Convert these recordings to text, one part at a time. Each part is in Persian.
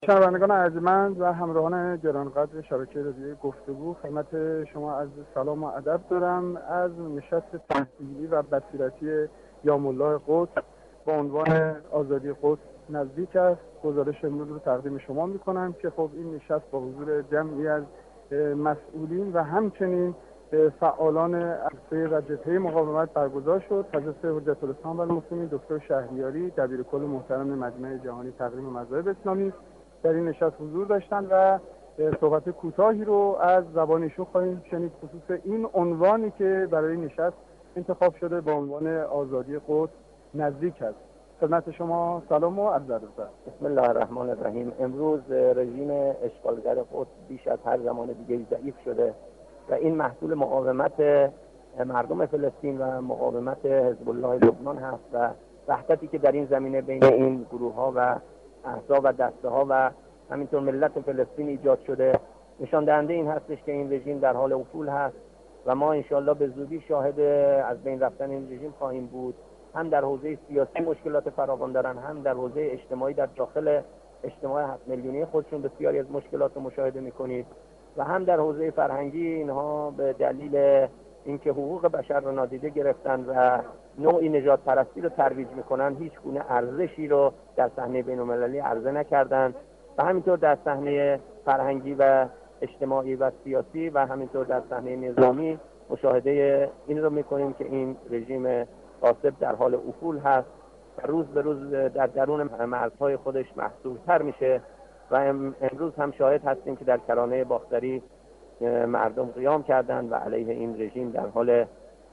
شنوندگان ارجمند و همراهان گرانقدر شبکه رادیویی گفتگو، خدمت شما عرض سلام و ادب دارم. از نشست تحصیلی و بصیرتی یام الله قدس با عنوان آزادی قدس نزدیک است گزارش امروز رو تقدیم شما میکنم که خب این نشست با حضور جمعی از مسئولین و همچنین فعالان عرصه و جبهه مقاومت برگزار شد. حضرت حجت الاسلام و المسلمین دکتر شهریاری دبیرکل محترم مجمع جهانی تقویم مذاهب اسلامی در این نشست حضور داشتند و صحبت کوتاهی رو از زبان ایشون خواهیم شنید خصوص این عنوانی که برای نشست انتخاب شده با عنوان آزادی قدس نزدیک است. خدمت شما سلام و عرض ادب. بسم الله الرحمن الرحیم. امروز رژیم اشغالگر قدس بیش از هر زمان دیگری ضعیف شده و این محصول مقاومت مردم فلسطین و مقاومت حزب الله لبنان هست و وحدتی که در این زمینه بین این گروه ها و احزاب و دسته ها و همینطور ملت فلسطین ایجاد شده نشان دهنده این هستش که این رژیم در حال افول هست و ما انشالله به زودی شاهد از بین رفتن این رژیم خواهیم بود. هم در حوزه سیاسی مشکلات فراوان دارن، هم در حوزه اجتماعی در داخل اجتماع 7 میلیونی خودشون بسیاری از مشکلات رو مشاهده میکنید و هم در حوزه فرهنگی اینها به دلیل اینکه حقوق بشر رو نادیده گرفتن و نوعی نژاد پرستی رو ترویج میکنن هیچ گونه ارزشی رو در صحنه بین‌المللی عرضه نکردن و همینطور در صحنه فرهنگی و اجتماعی و سیاسی و همینطور در صحنه نظامی مشاهده این رو میکنیم که این رژیم غاصب در حال افول هست و روز به روز در درون مرزهای خودش محصورتر میشه و امروز هم شاهد هستیم که در کرانه باختری مردم قیام کردند و علیه این رژیم در حال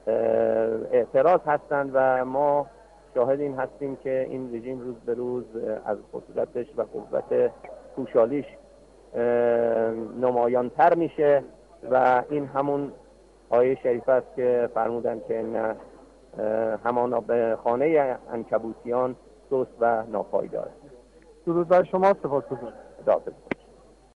اعتراض هستند و ما شاهد این هستیم که این رژیم روز به روز از قدرتش و قوت کوشالیش نمایانتر میشه و این همون آیه شریف است که فرمودن که نه همانا به خانه عنکبوتیان سست و ناپایدار. درود بر شما، سپاسگزارم. خداحافظ.